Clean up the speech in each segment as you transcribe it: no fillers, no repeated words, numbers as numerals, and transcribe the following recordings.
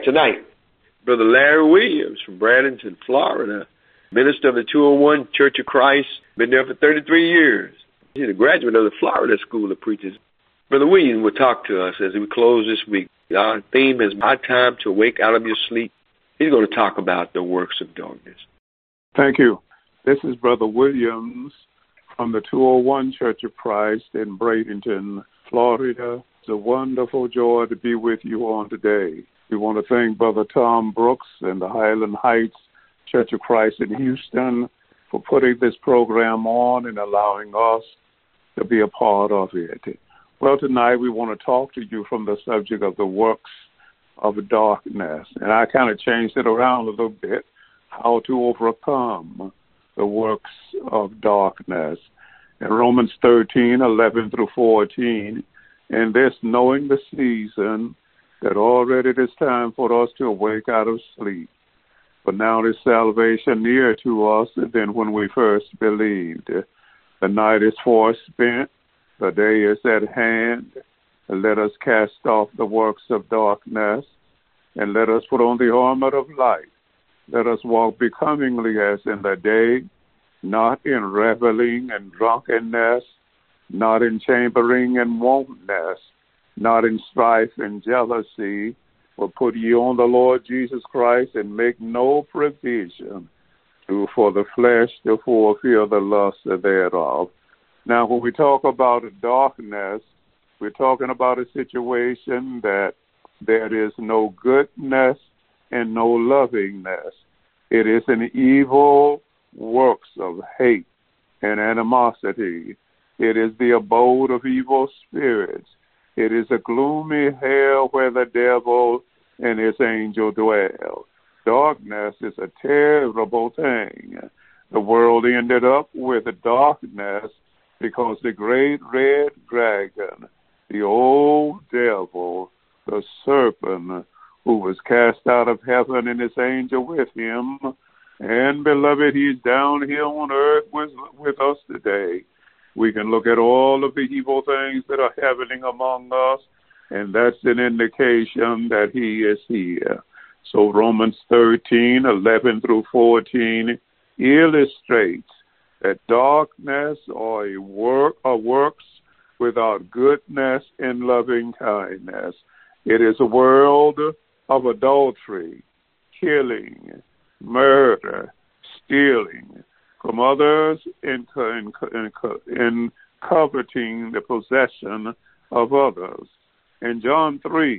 Tonight, Brother Larry Williams from Bradenton, Florida, minister of the 201 Church of Christ, been there for 33 years. He's a graduate of the Florida School of Preachers. Brother Williams will talk to us as we close this week. Our theme is "My Time to Wake Out of Your Sleep." He's going to talk about the works of darkness. Thank you. This is Brother Williams from the 201 Church of Christ in Bradenton, Florida. It's a wonderful joy to be with you on today. We want to thank Brother Tom Brooks and the Highland Heights Church of Christ in Houston for putting this program on and allowing us to be a part of it. Well, tonight we want to talk to you from the subject of the works of darkness. And I kind of changed it around a little bit, how to overcome the works of darkness. In Romans 13:11-14, and this knowing the season, that already it is time for us to awake out of sleep. But now is salvation nearer to us than when we first believed. The night is forespent, the day is at hand. Let us cast off the works of darkness, and let us put on the armor of light. Let us walk becomingly as in the day, not in reveling and drunkenness, not in chambering and wantonness, not in strife and jealousy, but put ye on the Lord Jesus Christ, and make no provision for the flesh to fulfill the lust thereof. Now, when we talk about darkness, we're talking about a situation that there is no goodness and no lovingness. It is an evil works of hate and animosity. It is the abode of evil spirits. It is a gloomy hell where the devil and his angel dwell. Darkness is a terrible thing. The world ended up with darkness because the great red dragon, the old devil, the serpent, who was cast out of heaven and his angel with him, and beloved, he's down here on earth with us today. We can look at all of the evil things that are happening among us, and that's an indication that he is here. So Romans 13:11-14 illustrates that darkness or works without goodness and loving kindness. It is a world of adultery, killing, murder, stealing from others, in coveting the possession of others. In John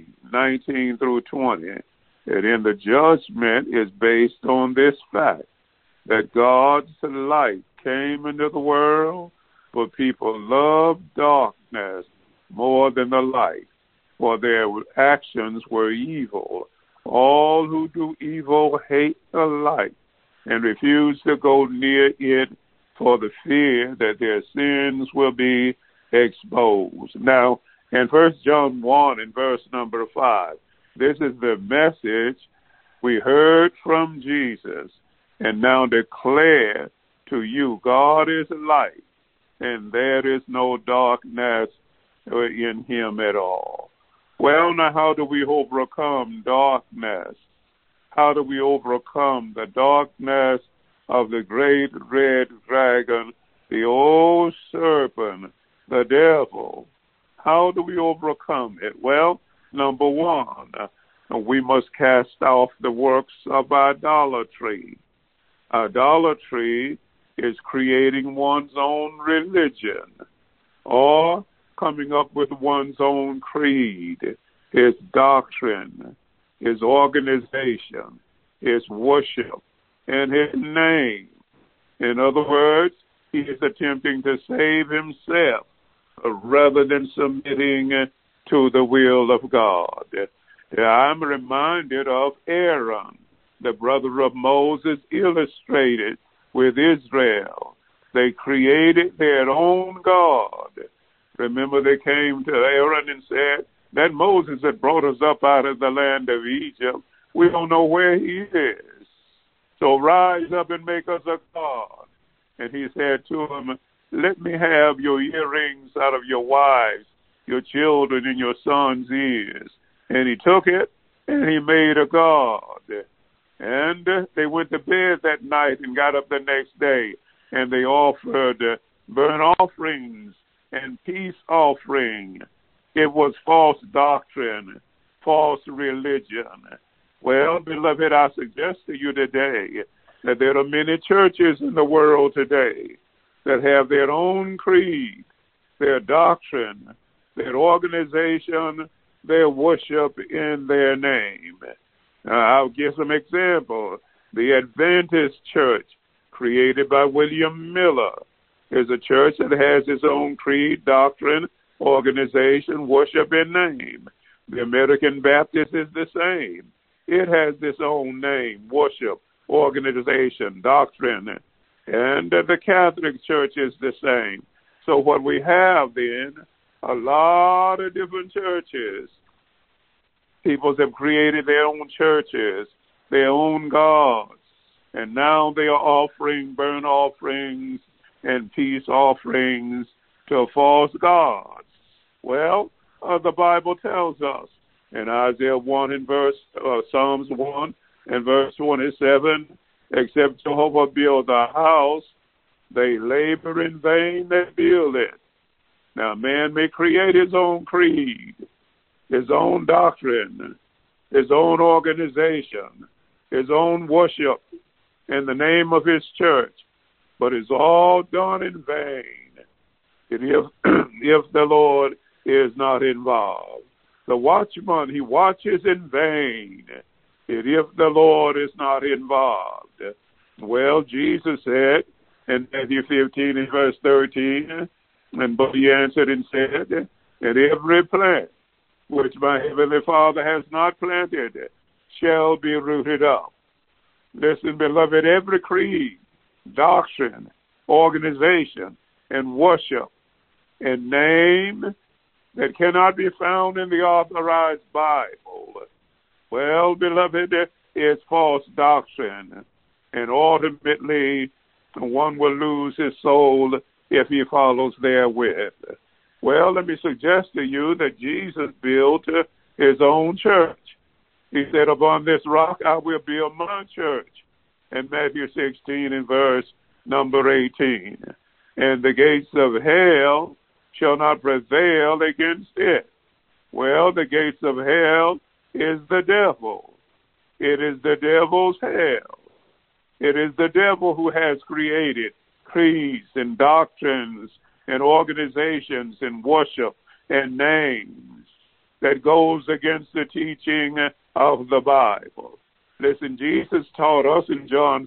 3:19-20, and in the judgment is based on this fact, that God's light came into the world, but people loved darkness more than the light, for their actions were evil. All who do evil hate the light and refuse to go near it for the fear that their sins will be exposed. Now, in 1 John 1 and verse number 5, this is the message we heard from Jesus and now declare to you. God is light, and there is no darkness in him at all. Well, now how do we overcome darkness? How do we overcome the darkness of the great red dragon, the old serpent, the devil? How do we overcome it? Well, number one, we must cast off the works of idolatry. Idolatry is creating one's own religion or coming up with one's own creed, his doctrine, his organization, his worship, and his name. In other words, he is attempting to save himself rather than submitting to the will of God. I'm reminded of Aaron, the brother of Moses, illustrated with Israel. They created their own God. Remember, they came to Aaron and said, that Moses that brought us up out of the land of Egypt, we don't know where he is. So rise up and make us a god. And he said to him, let me have your earrings out of your wives, your children, and your sons' ears. And he took it and he made a god. And they went to bed that night and got up the next day, and they offered burnt offerings and peace offering. It was false doctrine, false religion. Well, beloved, I suggest to you today that there are many churches in the world today that have their own creed, their doctrine, their organization, their worship in their name. I'll give some examples. The Adventist Church, created by William Miller, is a church that has its own creed, doctrine, organization, worship, and name. The American Baptist is the same. It has its own name, worship, organization, doctrine, and the Catholic Church is the same. So what we have then, a lot of different churches. People have created their own churches, their own gods, and now they are offering burnt offerings and peace offerings to false gods. Well, the Bible tells us in Isaiah 1 and Psalms 1 and verse 27, except Jehovah build a house, they labor in vain that build it. Now, man may create his own creed, his own doctrine, his own organization, his own worship in the name of his church, but it's all done in vain. If the Lord is not involved. The watchman, he watches in vain if the Lord is not involved. Well, Jesus said in Matthew 15 and verse 13, but he answered and said, that every plant which my heavenly Father has not planted shall be rooted up. Listen, beloved, every creed, doctrine, organization, and worship and name that cannot be found in the authorized Bible, well, beloved, is false doctrine. And ultimately, one will lose his soul if he follows therewith. Well, let me suggest to you that Jesus built his own church. He said, upon this rock I will build my church. In Matthew 16 and verse number 18. And the gates of hell shall not prevail against it. Well, the gates of hell is the devil. It is the devil's hell. It is the devil who has created creeds and doctrines and organizations and worship and names that goes against the teaching of the Bible. Listen, Jesus taught us in John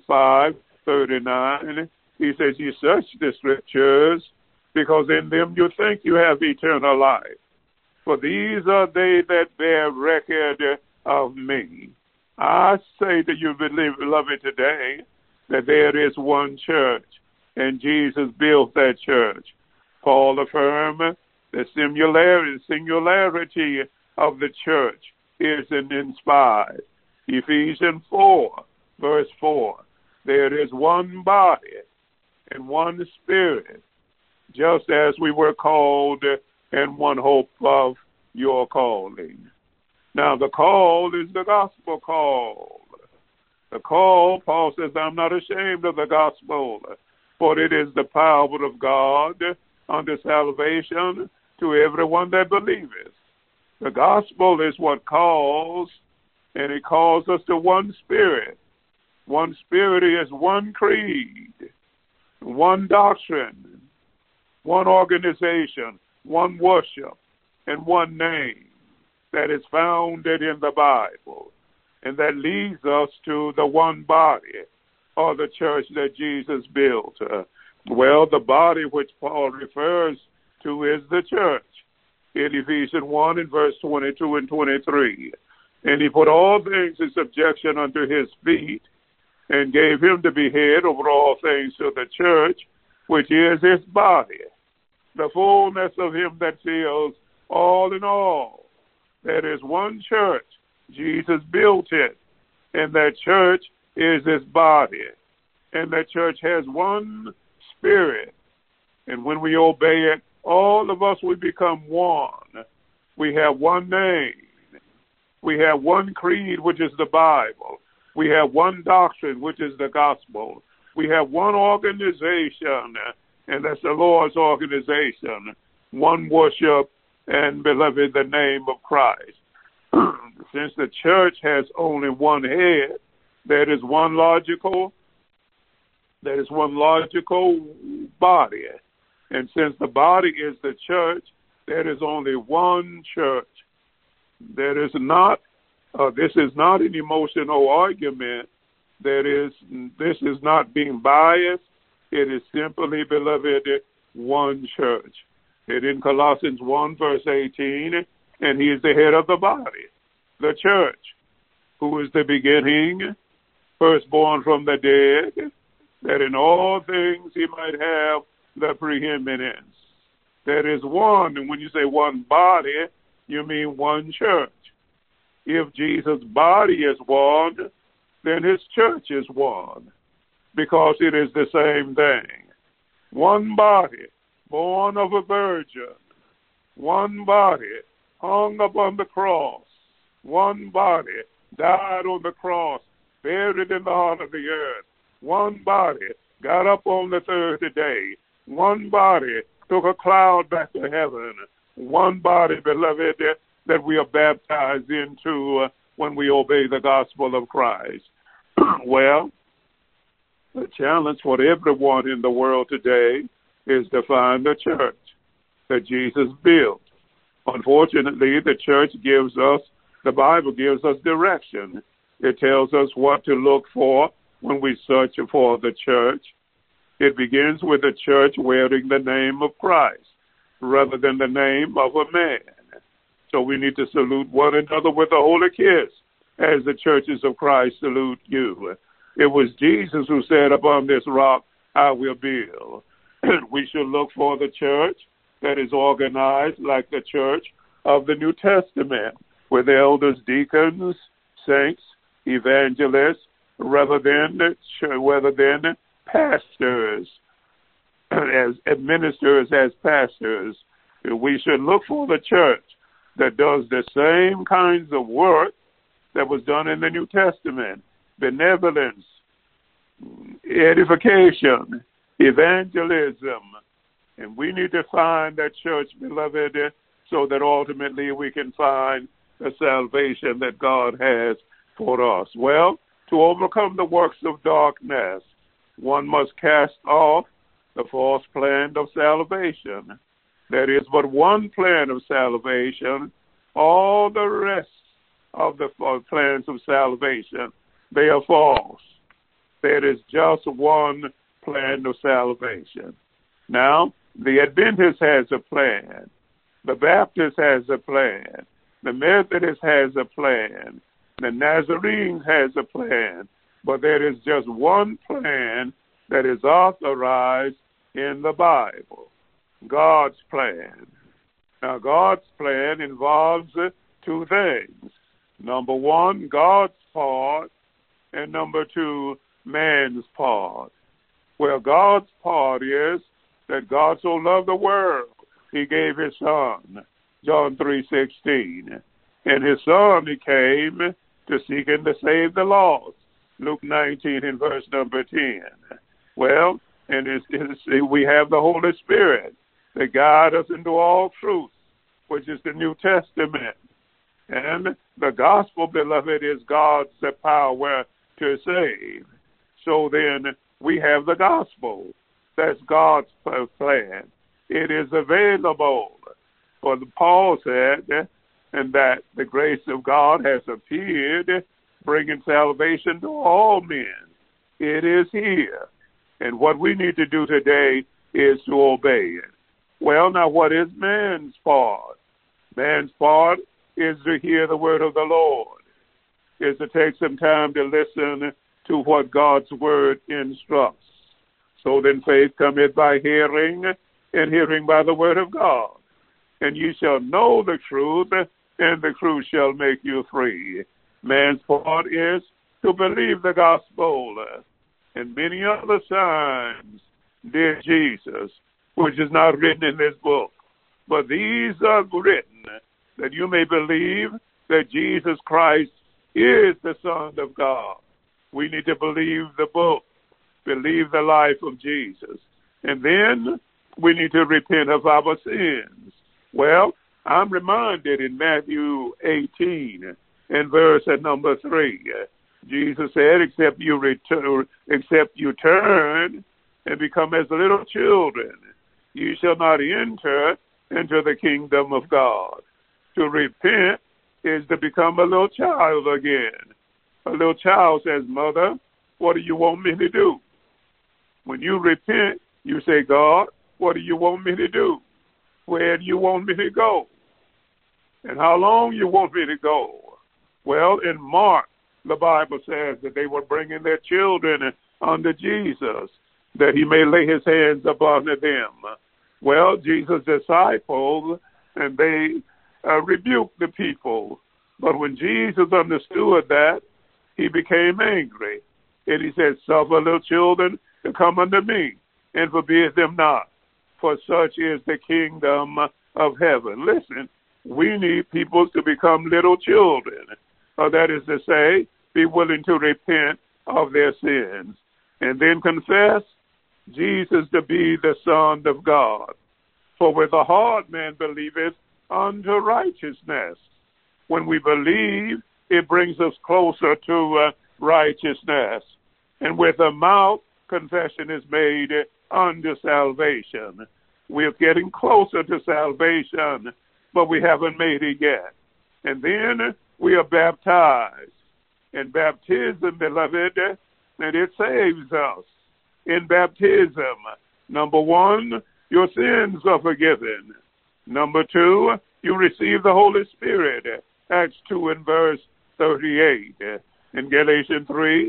5:39. He says, you search the scriptures because in them you think you have eternal life. For these are they that bear record of me. I say to you, beloved, today, that there is one church, and Jesus built that church. Paul affirmed the singularity of the church is inspired. Ephesians 4, verse 4, there is one body and one spirit, just as we were called in one hope of your calling. Now, the call is the gospel call. The call, Paul says, I'm not ashamed of the gospel, for it is the power of God unto salvation to everyone that believeth. The gospel is what calls, and it calls us to one spirit. One spirit is one creed, one doctrine, one organization, one worship, and one name that is founded in the Bible. And that leads us to the one body, or the church that Jesus built. Well, the body which Paul refers to is the church in Ephesians 1 and verse 22 and 23. And he put all things in subjection unto his feet, and gave him to be head over all things to the church, which is his body, the fullness of him that fills all in all. There is one church. Jesus built it, and that church is his body. And that church has one spirit. And when we obey it, all of us will become one. We have one name. We have one creed, which is the Bible. We have one doctrine, which is the gospel. We have one organization, and that's the Lord's organization. One worship, and beloved, the name of Christ. Since the church has only one head, there is one logical body. And since the body is the church, there is only one church. There is not, this is not an emotional argument. This is not being biased. It is simply, beloved, one church. It in Colossians 1, verse 18, and he is the head of the body, the church, who is the beginning, firstborn from the dead, that in all things he might have the preeminence. There is one, and when you say one body, you mean one church. If Jesus' body is one, then his church is one, because it is the same thing. One body, born of a virgin. One body, hung upon the cross. One body, died on the cross, buried in the heart of the earth. One body, got up on the third day. One body, took a cloud back to heaven. One body, beloved, that we are baptized into when we obey the gospel of Christ. Well, the challenge for everyone in the world today is to find the church that Jesus built. Unfortunately, the Bible gives us direction. It tells us what to look for when we search for the church. It begins with the church wearing the name of Christ rather than the name of a man. So we need to salute one another with a holy kiss as the churches of Christ salute you. It was Jesus who said, upon this rock I will build. We should look for the church that is organized like the church of the New Testament, with elders, deacons, saints, evangelists, rather than pastors, as administrators, as pastors. We should look for the church that does the same kinds of work that was done in the New Testament: benevolence, edification, evangelism. And we need to find that church, beloved, so that ultimately we can find the salvation that God has for us. Well, to overcome the works of darkness, one must cast off the false plan of salvation. There is but one plan of salvation. All the rest of the plans of salvation, they are false. There is just one plan of salvation. Now, the Adventist has a plan. The Baptist has a plan. The Methodist has a plan. The Nazarenes has a plan. But there is just one plan that is authorized in the Bible: God's plan. Now, God's plan involves two things. Number one, God's part, and number two, man's part. Well, God's part is that God so loved the world, he gave his son, John 3:16. And his son, he came to seek and to save the lost, Luke 19 and verse number 10. Well, and we have the Holy Spirit that guide us into all truth, which is the New Testament. And the gospel, beloved, is God's power to save. So then we have the gospel. That's God's plan. It is available. For Paul said, and that the grace of God has appeared, bringing salvation to all men. It is here. And what we need to do today is to obey it. Well, now, what is man's part? Man's part is to hear the word of the Lord, is to take some time to listen to what God's word instructs. So then faith cometh by hearing, and hearing by the word of God. And ye shall know the truth, and the truth shall make you free. Man's part is to believe the gospel, and many other signs did Jesus, which is not written in this book. But these are written that you may believe that Jesus Christ is the Son of God. We need to believe the book, believe the life of Jesus. And then we need to repent of our sins. Well, I'm reminded in Matthew 18 and verse at number 3, Jesus said, except you turn and become as little children, you shall not enter into the kingdom of God. To repent is to become a little child again. A little child says, Mother, what do you want me to do? When you repent, you say, God, what do you want me to do? Where do you want me to go? And how long you want me to go? Well, in Mark, the Bible says that they were bringing their children unto Jesus, that he may lay his hands upon them. Well, Jesus' disciples, and they rebuked the people. But when Jesus understood that, he became angry. And he said, suffer little children to come unto me, and forbid them not, for such is the kingdom of heaven. Listen, we need people to become little children. That is to say, be willing to repent of their sins, and then confess Jesus to be the Son of God. For with the heart man believeth unto righteousness. When we believe, it brings us closer to righteousness. And with the mouth, confession is made unto salvation. We're getting closer to salvation, but we haven't made it yet. And then we are baptized. And baptism, beloved, and it saves us. In baptism, number one, your sins are forgiven. Number two, you receive the Holy Spirit. Acts 2 and verse 38. In Galatians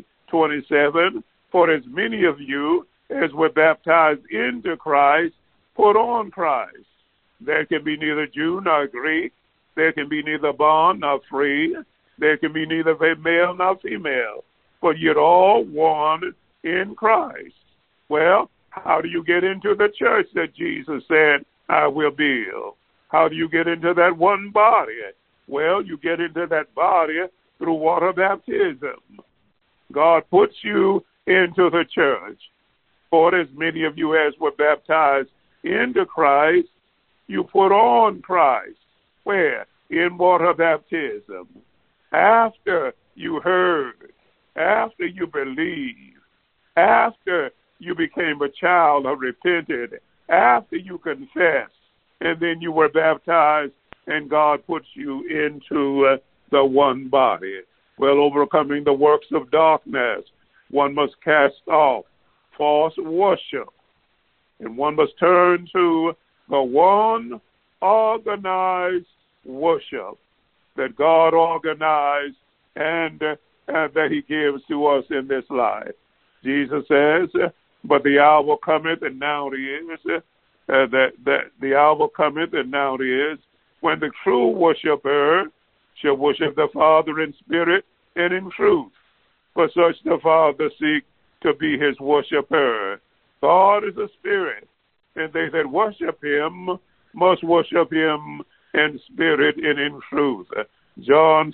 3:27, for as many of you as were baptized into Christ, put on Christ. There can be neither Jew nor Greek. There can be neither bond nor free. There can be neither male nor female. But you're all one in Christ. Well, how do you get into the church that Jesus said, I will build? How do you get into that one body? Well, you get into that body through water baptism. God puts you into the church. For as many of you as were baptized into Christ, you put on Christ. Where? In water baptism. After you heard, after you believed, after you became a child or repented, after you confessed, and then you were baptized, and God puts you into the one body. Well, overcoming the works of darkness, one must cast off false worship, and one must turn to the one organized worship that God organized and that he gives to us in this life. Jesus says, but the hour cometh, and now it is, that the hour cometh, and now it is, when the true worshiper shall worship the Father in spirit and in truth. For such the Father seek to be his worshiper. God is a spirit, and they that worship him must worship him in spirit and in truth. John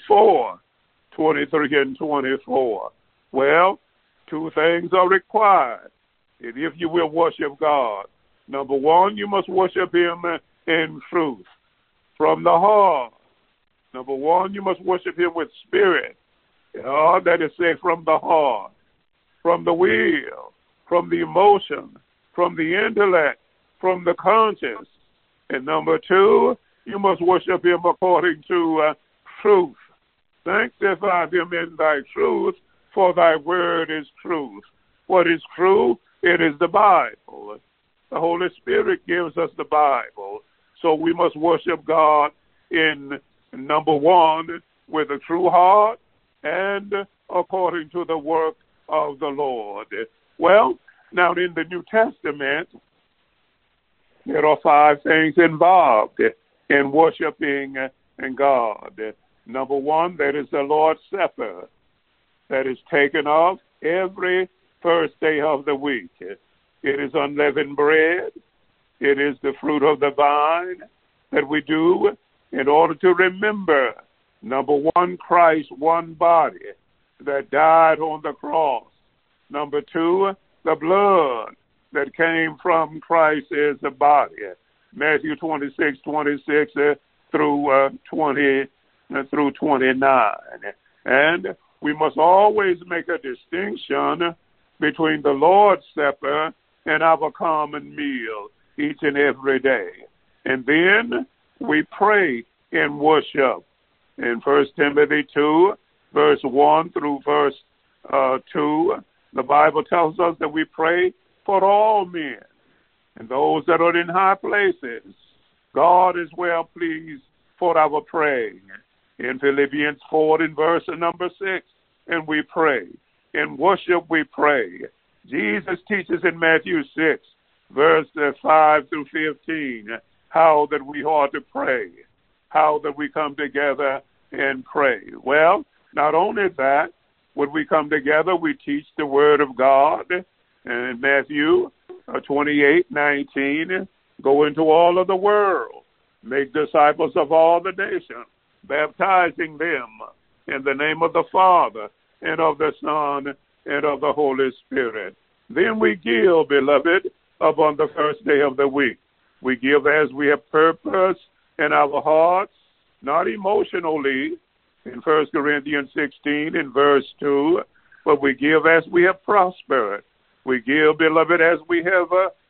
4:23 and 24. Well, two things are required. And if you will worship God, number one, you must worship him in truth, from the heart. Number one, you must worship him with spirit. That is, say, from the heart, from the will, from the emotion, from the intellect, from the conscience. And number two, you must worship him according to truth. Sanctify him in thy truth, for thy word is truth. What is true? It is the Bible. The Holy Spirit gives us the Bible. So we must worship God in, number one, with a true heart and according to the work of the Lord. Well, now in the New Testament, there are 5 things involved in worshiping God. Number one, that is the Lord's Supper, that is taken off every first day of the week. It is unleavened bread. It is the fruit of the vine that we do in order to remember Number one, Christ, one body that died on the cross. Number two, the blood that came from Christ is the body. Matthew 26:26 through 29. And we must always make a distinction between the Lord's Supper and our common meal each and every day. And then we pray and worship. In 1 Timothy 2, verse 1 through verse 2, the Bible tells us that we pray for all men and those that are in high places. God is well pleased for our praying. In Philippians 4 in verse number 6, and we pray. In worship we pray. Jesus teaches in Matthew 6, verse 5 through 15, how that we ought to pray, how that we come together and pray. Well, not only that, when we come together, we teach the Word of God. And in Matthew 28:19, go into all of the world, make disciples of all the nations, baptizing them in the name of the Father and of the Son and of the Holy Spirit. Then we give, beloved, upon the first day of the week. We give as we have purpose in our hearts, not emotionally, in 1 Corinthians 16 in verse 2, but we give as we have prospered. We give, beloved, as we have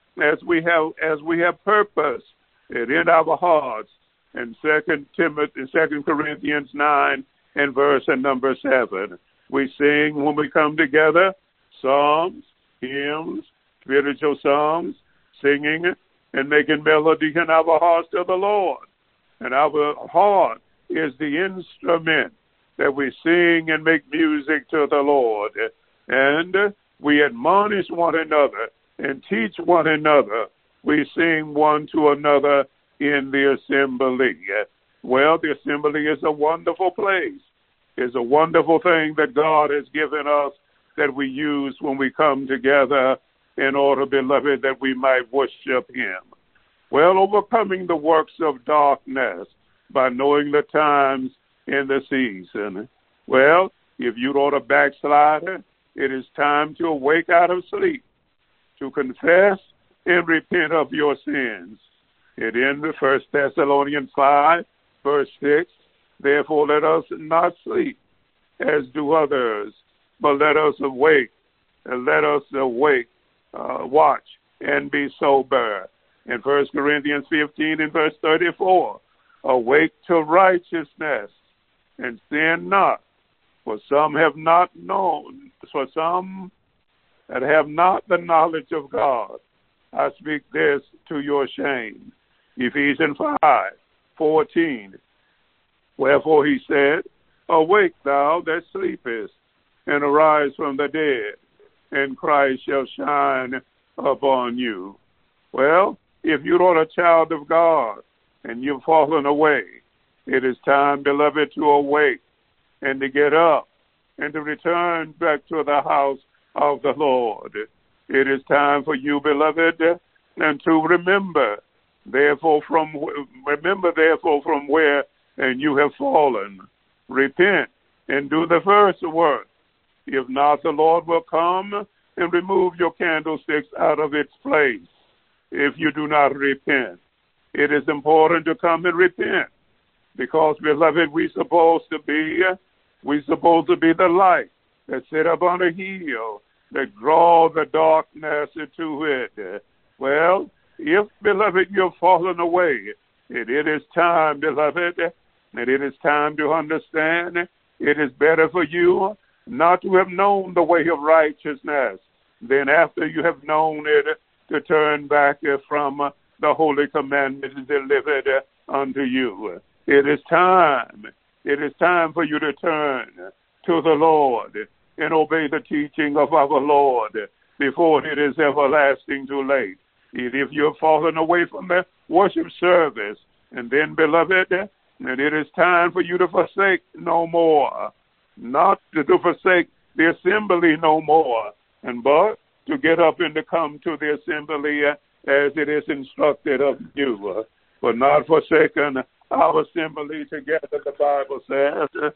purpose in our hearts. In 2 Corinthians 9 and verse number 7, we sing when we come together psalms, hymns, spiritual songs, singing and making melody in our hearts to the Lord. And our heart is the instrument that we sing and make music to the Lord. And we admonish one another and teach one another. We sing one to another in the assembly. Well, the assembly is a wonderful place. It's a wonderful thing that God has given us that we use when we come together in order, beloved, that we might worship Him. Well, overcoming the works of darkness by knowing the times in the season. Well, if you are a backslider, it is time to awake out of sleep, to confess and repent of your sins. It in the 1 Thessalonians 5, verse 6, therefore let us not sleep as do others, but let us awake, watch and be sober. In 1 Corinthians 15 and verse 34, awake to righteousness and sin not, for some have not known, for some that have not the knowledge of God. I speak this to your shame. Ephesians 5:14. Wherefore he said, awake thou that sleepest, and arise from the dead, and Christ shall shine upon you. Well, if you're not a child of God and you've fallen away, it is time, beloved, to awake and to get up and to return back to the house of the Lord. It is time for you, beloved, and to remember, therefore, from where and you have fallen. Repent and do the first work. If not, the Lord will come and remove your candlesticks out of its place if you do not repent. It is important to come and repent because, beloved, we're supposed to be the light that sit up on a hill that draw the darkness into it. Well, if, beloved, you've fallen away, it is time, beloved, and it is time to understand it is better for you not to have known the way of righteousness than after you have known it to turn back from the holy commandments delivered unto you. It is time for you to turn to the Lord and obey the teaching of our Lord before it is everlasting too late. If you have fallen away from the worship service, and then, beloved, and it is time for you to forsake no more, not to forsake the assembly no more, but to get up and to come to the assembly as it is instructed of you, but not forsaken our assembly together, the Bible says.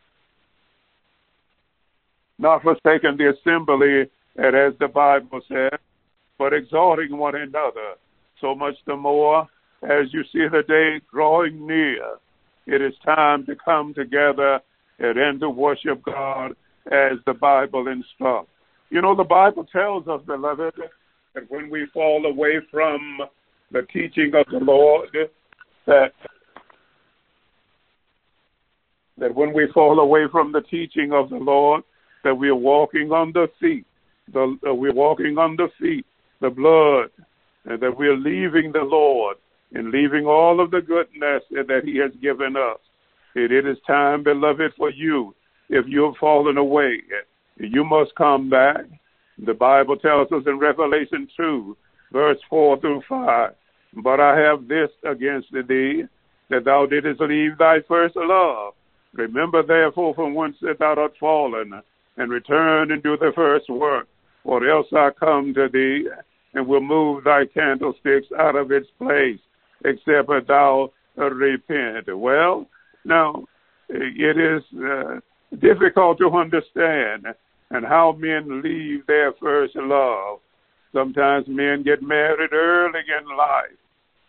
Not forsaking the assembly, and as the Bible says, but exhorting one another, so much the more as you see the day drawing near. It is time to come together and to worship God as the Bible instructs. You know, the Bible tells us, beloved, that when we fall away from the teaching of the Lord, that when we fall away from the teaching of the Lord, that we are walking on the feet, we're walking on the feet, the blood, and that we're leaving the Lord and leaving all of the goodness that He has given us. It is time, beloved, for you, if you have fallen away, you must come back. The Bible tells us in Revelation 2, verse 4 through 5, but I have this against thee, that thou didst leave thy first love. Remember therefore from whence thou art fallen, and return and do the first work, or else I come to thee, and will move thy candlesticks out of its place, except thou repent. Well, now, it is difficult to understand and how men leave their first love. Sometimes men get married early in life,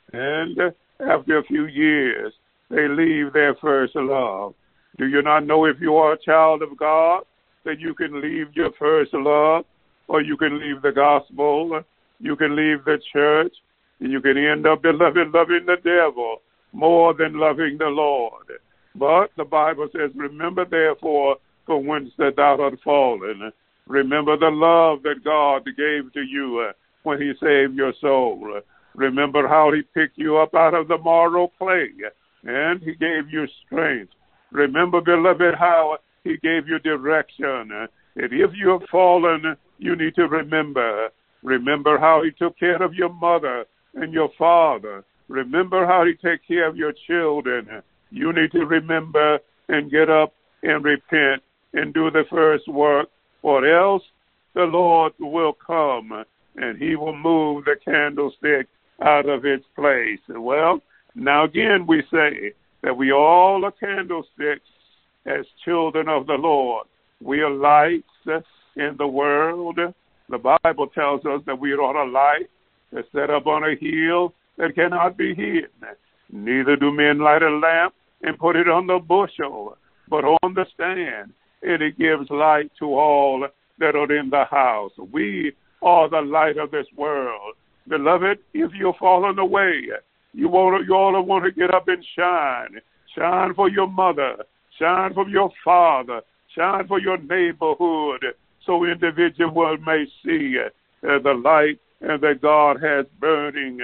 and after a few years, they leave their first love. Do you not know, if you are a child of God, that you can leave your first love, or you can leave the gospel, you can leave the church, and you can end up, beloved, loving the devil more than loving the Lord. But the Bible says, remember therefore from whence thou art fallen. Remember the love that God gave to you when He saved your soul. Remember how He picked you up out of the mortal clay, and He gave you strength. Remember, beloved, how He gave you direction. And if you have fallen, you need to remember. Remember how He took care of your mother and your father. Remember how He takes care of your children. You need to remember and get up and repent and do the first work, or else the Lord will come and He will move the candlestick out of its place. Well, now again we say that we all are candlesticks as children of the Lord. We are lights in the world. The Bible tells us that we are a light that's set up on a hill that cannot be hidden. Neither do men light a lamp and put it on the bushel, but on the stand, and it gives light to all that are in the house. We are the light of this world. Beloved, if you're fallen away, you all want to get up and shine. Shine for your mother. Shine for your father. Shine for your neighborhood, so individuals may see the light that God has burning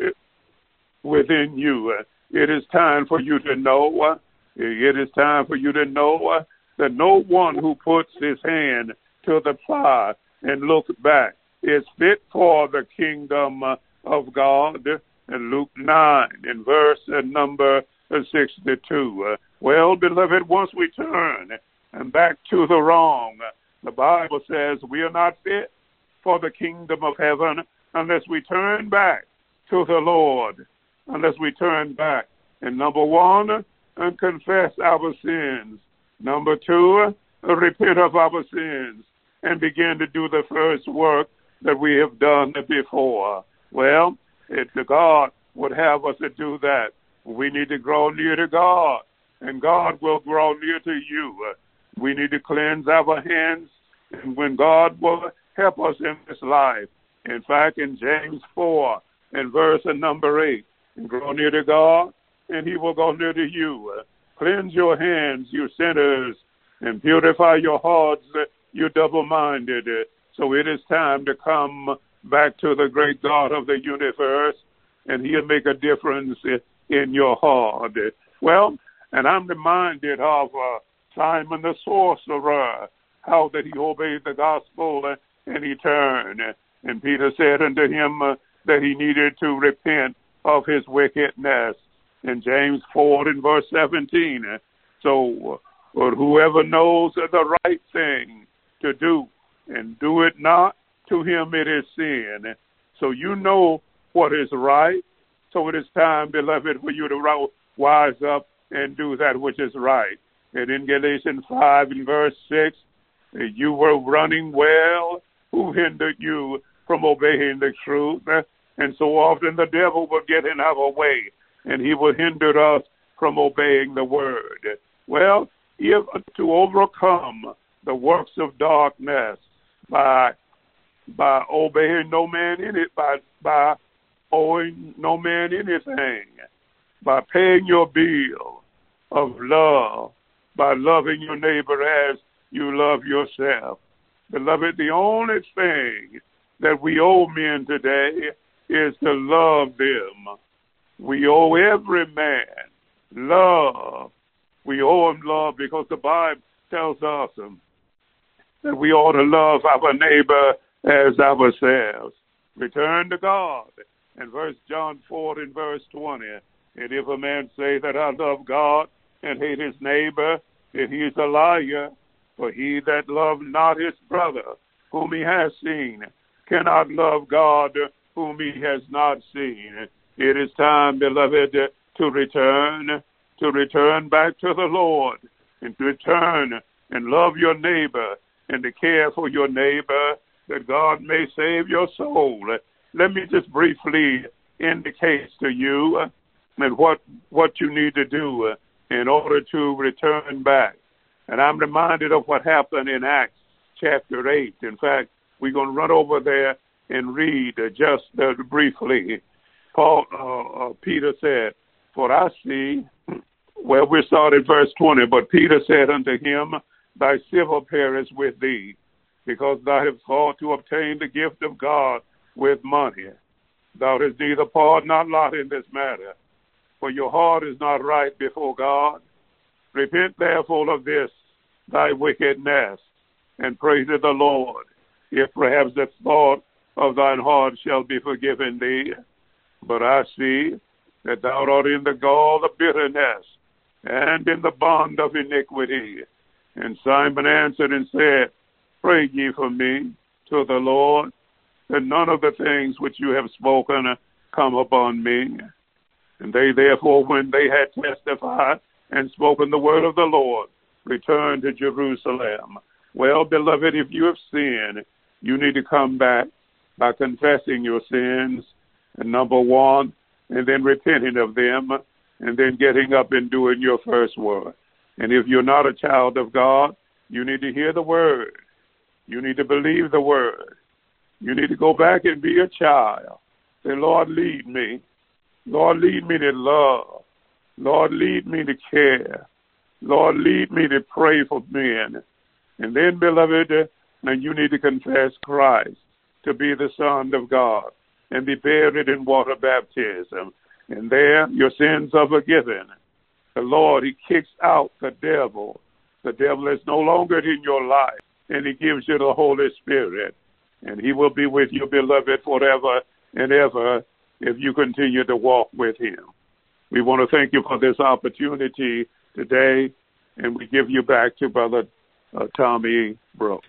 within you. It is time for you to know. It is time for you to know that no one who puts his hand to the plow and looks back is fit for the kingdom of God. In Luke 9, in verse number 62. Well, beloved, once we turn and back to the wrong, the Bible says we are not fit for the kingdom of heaven unless we turn back to the Lord, unless we turn back. And number one, and confess our sins. Number two, repent of our sins and begin to do the first work that we have done before. Well, if God would have us to do that, we need to grow near to God, and God will grow near to you. We need to cleanse our hands, and when God will help us in this life. In fact, in James 4, in verse number 8, grow near to God, and He will go near to you. Cleanse your hands, you sinners, and purify your hearts, you double-minded. So it is time to come back to the great God of the universe, and He'll make a difference in your heart. Well, and I'm reminded of Simon the sorcerer, how that he obeyed the gospel and he turned. And Peter said unto him that he needed to repent of his wickedness. In James 4 in verse 17. So whoever knows the right thing to do and do it not, to him it is sin. So you know what is right. So it is time, beloved, for you to wise up and do that which is right. And in Galatians 5 and verse 6, you were running well. Who hindered you from obeying the truth? And so often the devil will get in our way, and he will hinder us from obeying the word. Well, if to overcome the works of darkness by obeying no man in it, by owing no man anything, by paying your bill of love, by loving your neighbor as you love yourself. Beloved, the only thing that we owe men today is to love them. We owe every man love. We owe him love because the Bible tells us that we ought to love our neighbor as ourselves. Return to God. And John 4 and verse 20. And if a man say that I love God and hate his neighbor, then he is a liar. For he that loved not his brother, whom he has seen, cannot love God, whom he has not seen. It is time, beloved, to return back to the Lord, and to return and love your neighbor, and to care for your neighbor, that God may save your soul. Let me just briefly indicate to you and what you need to do in order to return back. And I'm reminded of what happened in Acts chapter 8. In fact, we're going to run over there and read just briefly. Peter said, for I see, well, we start at verse 20, but Peter said unto him, thy silver perish with thee, because thou hast sought to obtain the gift of God with money. Thou hast neither part nor lot in this matter, for your heart is not right before God. Repent therefore of this thy wickedness, and pray to the Lord, if perhaps the thought of thine heart shall be forgiven thee. But I see that thou art in the gall of bitterness, and in the bond of iniquity. And Simon answered and said, pray ye for me to the Lord, that none of the things which you have spoken come upon me. And they therefore, when they had testified and spoken the word of the Lord, returned to Jerusalem. Well, beloved, if you have sinned, you need to come back by confessing your sins, and number one, and then repenting of them, and then getting up and doing your first work. And if you're not a child of God, you need to hear the word. You need to believe the word. You need to go back and be a child. Say, Lord, lead me. Lord, lead me to love. Lord, lead me to care. Lord, lead me to pray for men. And then, beloved, and you need to confess Christ to be the Son of God and be buried in water baptism. And there, your sins are forgiven. The Lord, he kicks out the devil. The devil is no longer in your life, and he gives you the Holy Spirit. And he will be with you, beloved, forever and ever if you continue to walk with him. We want to thank you for this opportunity today, and we give you back to Brother Tommy Brooks.